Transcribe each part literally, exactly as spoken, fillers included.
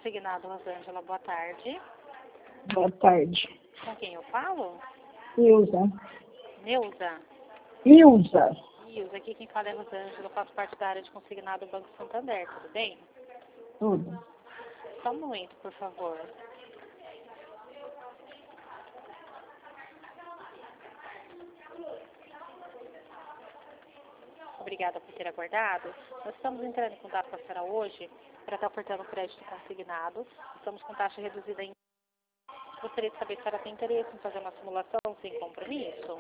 Consignado Rosângela, boa tarde. Boa tarde. Com quem eu falo? Ilza. Neuza. Ilza. Ilza, aqui quem fala é Rosângela, eu faço parte da área de consignado do Banco Santander, tudo bem? Tudo. Só um momento, por favor. Obrigada por ter aguardado. Nós estamos entrando em contato com a senhora hoje para estar ofertando o crédito consignado. Estamos com taxa reduzida em... Gostaria de saber se a senhora tem interesse em fazer uma simulação sem compromisso.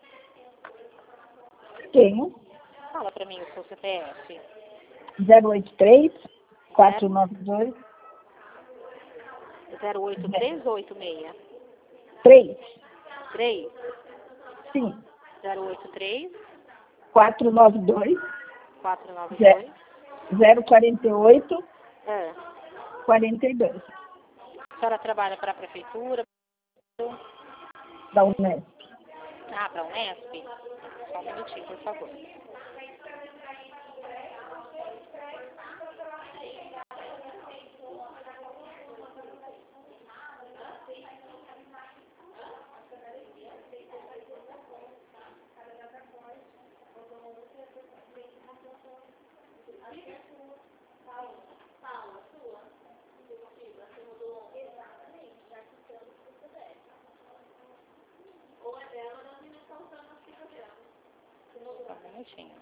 Tenho. Fala para mim o seu C P F. zero oito três, quatro nove dois. zero oito três ou oito seis? três. três? Sim. zero oito três, quatro nove dois. quatro nove dois. zero quatro oito, É. quarenta e dois. A senhora trabalha para a prefeitura? Da Unesp. Ah, para a Unesp? Só um minutinho, por favor. Só um minutinho.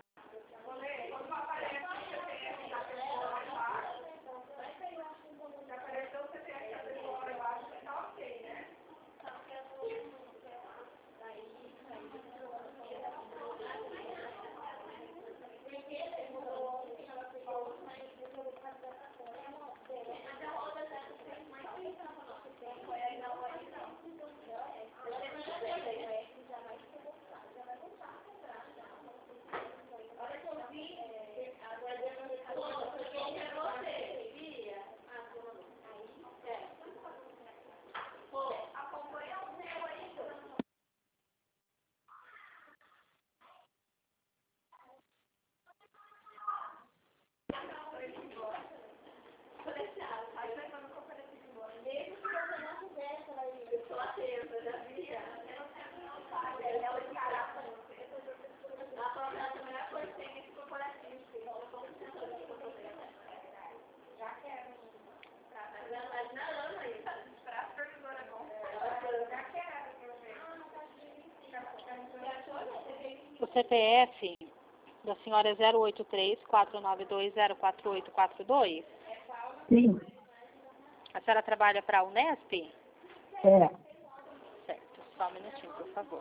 O C P F da senhora é zero oito três, quatro nove dois, zero quatro oito quatro dois? Sim. A senhora trabalha para a Unesp? É. Certo, só um minutinho, por favor.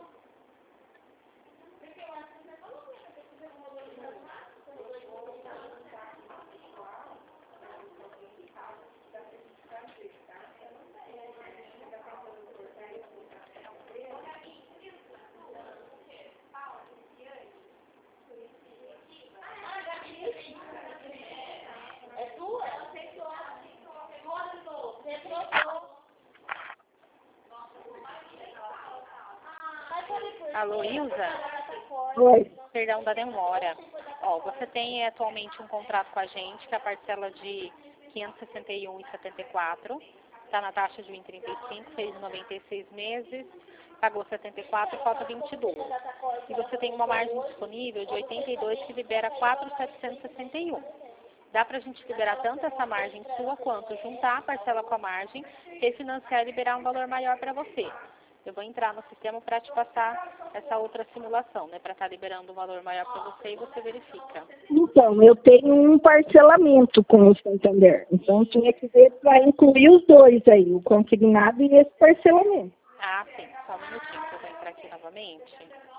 Alô, Ilza? Oi. Perdão da demora. Ó, você tem atualmente um contrato com a gente, que é a parcela de quinhentos e sessenta e um reais e setenta e quatro centavos, está na taxa de um real e trinta e cinco, fez noventa e seis meses, pagou setenta e quatro, falta vinte e dois. E você tem uma margem disponível de oitenta e dois que libera quatro mil setecentos e sessenta e um. Dá para a gente liberar tanto essa margem sua quanto juntar a parcela com a margem, refinanciar e liberar um valor maior para você. Eu vou entrar no sistema para te passar essa outra simulação, né? Para estar liberando um valor maior para você e você verifica. Então, eu tenho um parcelamento com o Santander. Então, tinha que ver para incluir os dois aí, o consignado e esse parcelamento. Ah, sim. Só um minutinho que eu vou entrar aqui novamente.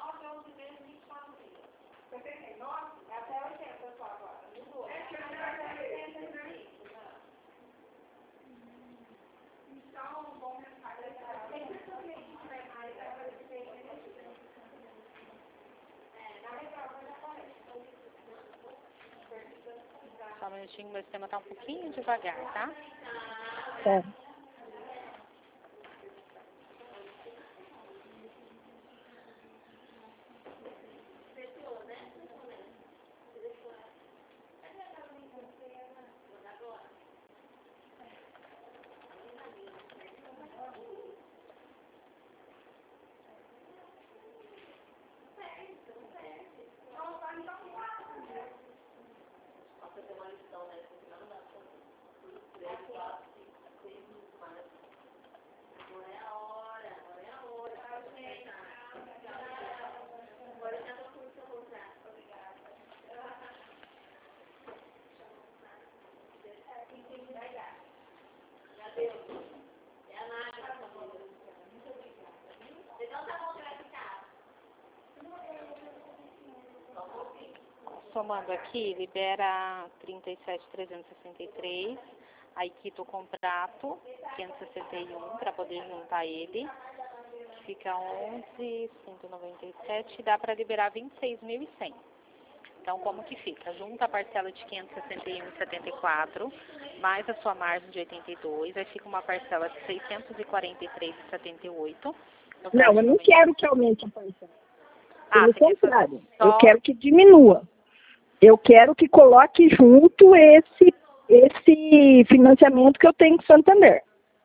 Só um minutinho, meu sistema está um pouquinho devagar, tá? É. Somando aqui, libera trinta e sete mil trezentos e sessenta e três, aí quita o contrato, quinhentos e sessenta e um, para poder juntar ele, fica onze mil cento e noventa e sete, dá para liberar vinte e seis mil e cem. Então, como que fica? Junta a parcela de quinhentos e sessenta e um vírgula setenta e quatro, mais a sua margem de oitenta e dois, aí fica uma parcela de seiscentos e quarenta e três vírgula setenta e oito. Não, eu não quero que aumente a parcela. Ah, Pelo contrário, só... eu quero que diminua. Eu quero que coloque junto esse, esse financiamento que eu tenho com Santander.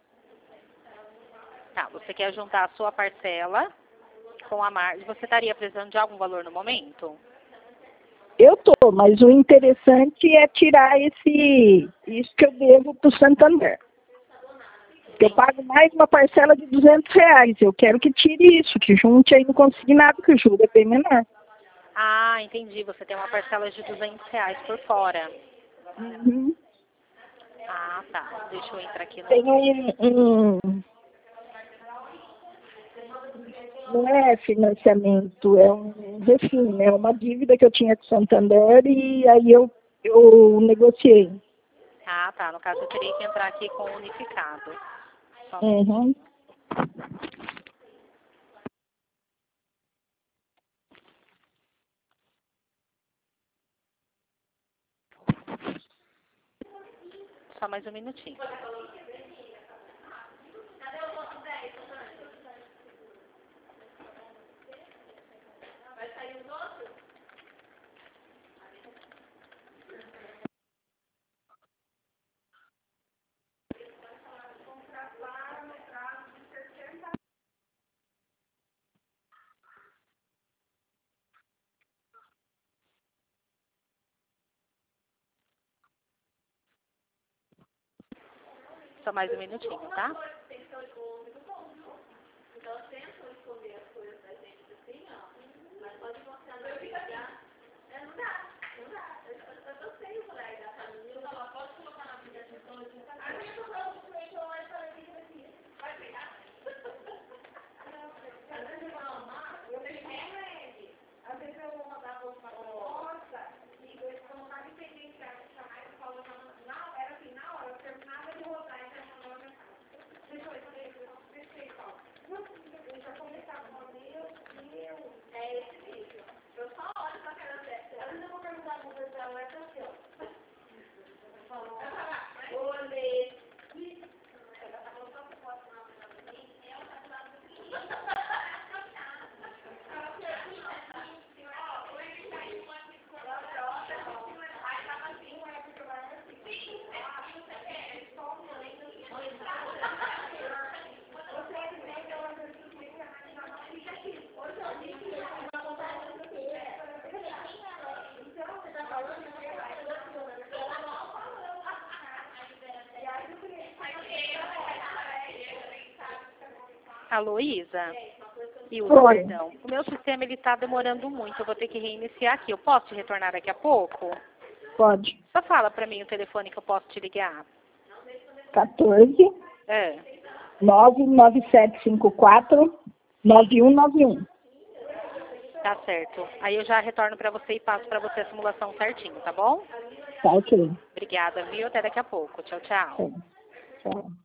Tá, você quer juntar a sua parcela com a margem. Você estaria precisando de algum valor no momento? Eu tô, mas o interessante é tirar esse, isso que eu devo para o Santander. Eu pago mais uma parcela de duzentos reais. Eu quero que tire isso, que junte aí no consignado, que o juro é bem menor. Ah, entendi. Você tem uma parcela de duzentos reais por fora. Uhum. Ah, tá. Deixa eu entrar aqui no... Tem um, um... Não é financiamento, é um refim, é uma dívida que eu tinha com o Santander e aí eu, eu negociei. Ah, tá. No caso, eu teria que entrar aqui com o unificado. Só um Uhum. Só mais um minutinho. Só mais um minutinho, tá? Alô, Isa? Ilza, Oi. perdão. O meu sistema ele está demorando muito. Eu vou ter que reiniciar aqui. Eu posso te retornar daqui a pouco? Pode. Só fala para mim o telefone que eu posso te ligar. quatorze, É. nove nove sete cinco quatro, nove um nove um. Tá certo. Aí eu já retorno para você e passo para você a simulação certinho, tá bom? Tá ok. Obrigada, viu? Até daqui a pouco. Tchau, tchau. Tchau. Tchau.